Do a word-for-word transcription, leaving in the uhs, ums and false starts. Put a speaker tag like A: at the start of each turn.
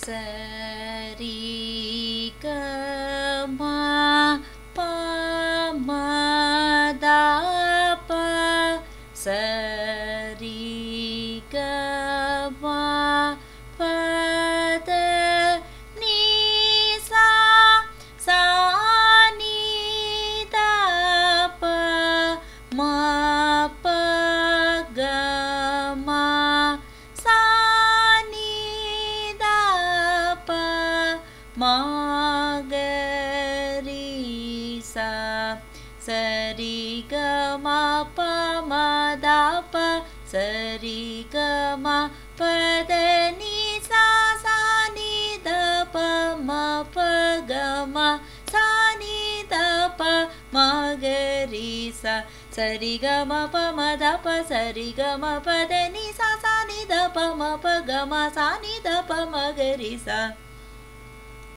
A: சரி க ம ப ம த ப சரி க ம ப த நீ சா சா நீ த ப ம ப க ம சா நீ த ப ம க ரி சா சரி க ம ப ம த ப சரி க ம ப த நீ சா சா நீ த ப ம ப க ம சா நீ த ப ம க ரி சா சரி க ம ப ம த ப சரி க ம ப த நீ சா சா நீ த ப ம ப க ம சா நீ த ப ம க ரி சா